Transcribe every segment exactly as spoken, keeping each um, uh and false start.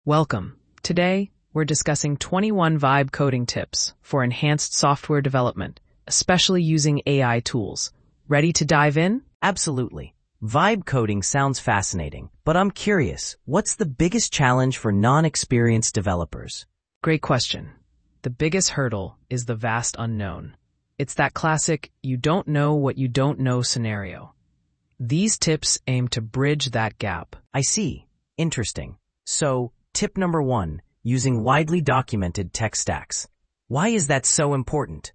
Welcome. Today, we're discussing twenty-one vibe coding tips for enhanced software development, especially using A I tools. Ready to dive in? Absolutely. Vibe coding sounds fascinating, but I'm curious, what's the biggest challenge for non-experienced developers? Great question. The biggest hurdle is the vast unknown. It's that classic, you don't know what you don't know scenario. These tips aim to bridge that gap. I see. Interesting. So, tip number one, using widely documented tech stacks. Why is that so important?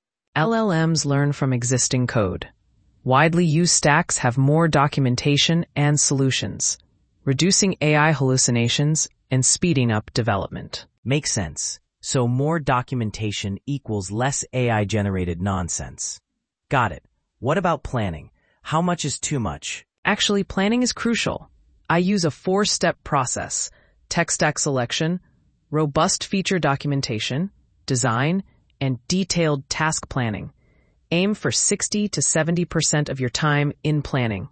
L L Ms learn from existing code. Widely used stacks have more documentation and solutions, reducing A I hallucinations and speeding up development. Makes sense. So more documentation equals less A I-generated nonsense. Got it. What about planning? How much is too much? Actually, planning is crucial. I use a four-step process: tech stack selection, robust feature documentation, design, and detailed task planning. Aim for sixty to seventy percent of your time in planning.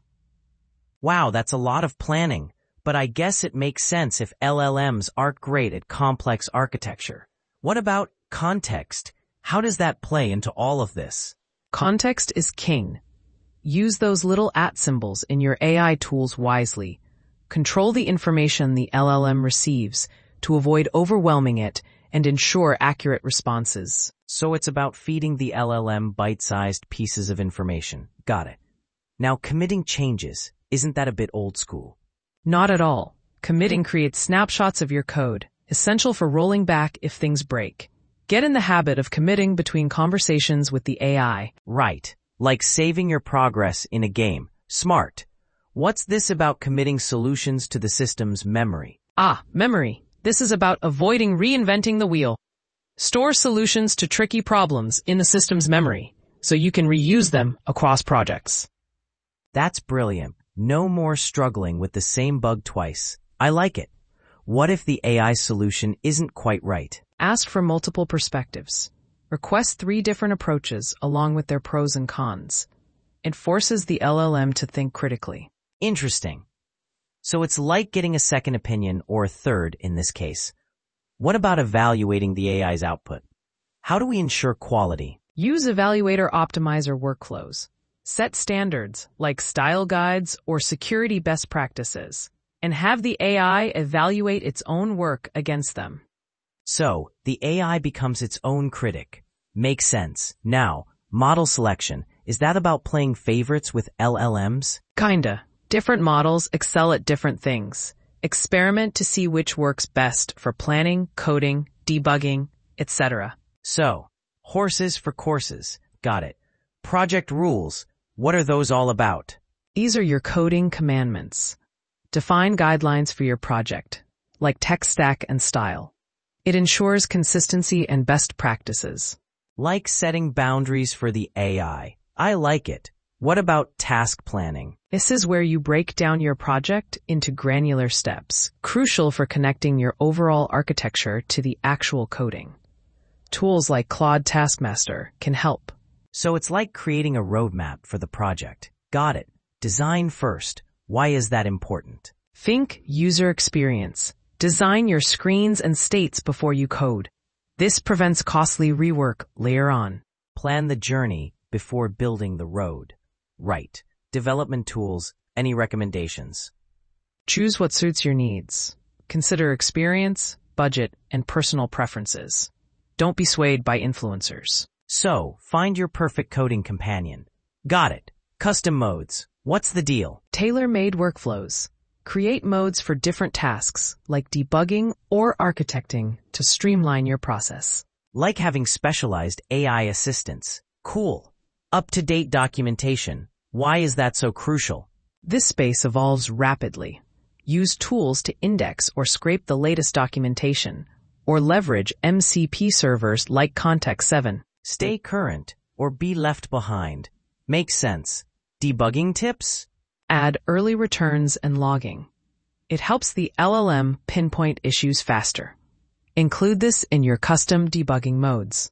Wow, that's a lot of planning. But I guess it makes sense if L L Ms aren't great at complex architecture. What about context? How does that play into all of this? Context is king. Use those little at symbols in your A I tools wisely. Control the information the L L M receives to avoid overwhelming it and ensure accurate responses. So it's about feeding the L L M bite-sized pieces of information. Got it. Now, committing changes, isn't that a bit old school? Not at all. Committing creates snapshots of your code, essential for rolling back if things break. Get in the habit of committing between conversations with the A I. Right. Like saving your progress in a game. Smart. What's this about committing solutions to the system's memory? Ah, memory. This is about avoiding reinventing the wheel. Store solutions to tricky problems in the system's memory so you can reuse them across projects. That's brilliant. No more struggling with the same bug twice. I like it. What if the A I solution isn't quite right? Ask for multiple perspectives. Request three different approaches along with their pros and cons. It forces the L L M to think critically. Interesting. So it's like getting a second opinion, or a third in this case. What about evaluating the A I's output? How do we ensure quality? Use Evaluator Optimizer workflows. Set standards like style guides or security best practices, and have the A I evaluate its own work against them. So, the A I becomes its own critic. Makes sense. Now, model selection. Is that about playing favorites with L L Ms? Kinda. Different models excel at different things. Experiment to see which works best for planning, coding, debugging, et cetera. So, horses for courses. Got it. Project rules. What are those all about? These are your coding commandments. Define guidelines for your project, like tech stack and style. It ensures consistency and best practices. Like setting boundaries for the A I. I like it. What about task planning? This is where you break down your project into granular steps, crucial for connecting your overall architecture to the actual coding. Tools like Claude Taskmaster can help. So it's like creating a roadmap for the project. Got it. Design first. Why is that important? Think user experience. Design your screens and states before you code. This prevents costly rework later on. Plan the journey before building the road. Right. Development tools. Any recommendations? Choose what suits your needs. Consider experience, budget, and personal preferences. Don't be swayed by influencers. So, find your perfect coding companion. Got it. Custom modes. What's the deal? Tailor-made workflows. Create modes for different tasks, like debugging or architecting, to streamline your process. Like having specialized A I assistants. Cool. Up-to-date documentation. Why is that so crucial? This space evolves rapidly. Use tools to index or scrape the latest documentation, or leverage M C P servers like Context seven. Stay current or be left behind. Makes sense. Debugging tips? Add early returns and logging. It helps the L L M pinpoint issues faster. Include this in your custom debugging modes.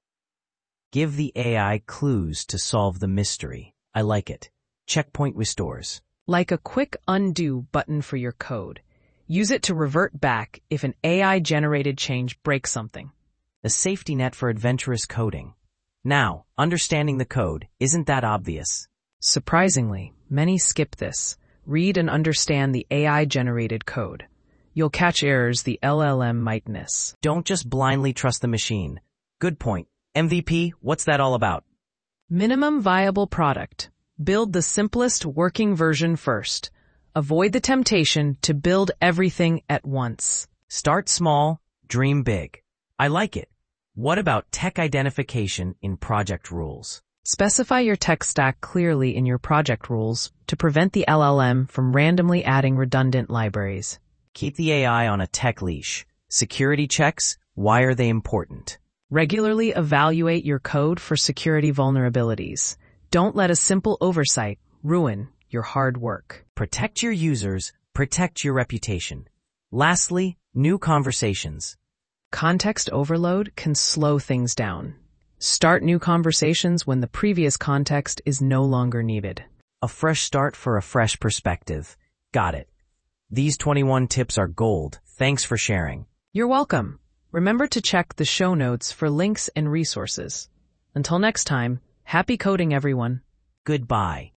Give the A I clues to solve the mystery. I like it. Checkpoint restores. Like a quick undo button for your code. Use it to revert back if an A I-generated change breaks something. The safety net for adventurous coding. Now, understanding the code, isn't that obvious? Surprisingly, many skip this. Read and understand the A I-generated code. You'll catch errors the L L M might miss. Don't just blindly trust the machine. Good point. M V P, what's that all about? Minimum viable product. Build the simplest working version first. Avoid the temptation to build everything at once. Start small, dream big. I like it. What about tech identification in project rules? Specify your tech stack clearly in your project rules to prevent the L L M from randomly adding redundant libraries. Keep the A I on a tech leash. Security checks, why are they important? Regularly evaluate your code for security vulnerabilities. Don't let a simple oversight ruin your hard work. Protect your users, protect your reputation. Lastly, new conversations. Context overload can slow things down. Start new conversations when the previous context is no longer needed. A fresh start for a fresh perspective. Got it. These twenty-one tips are gold. Thanks for sharing. You're welcome. Remember to check the show notes for links and resources. Until next time, happy coding, everyone. Goodbye.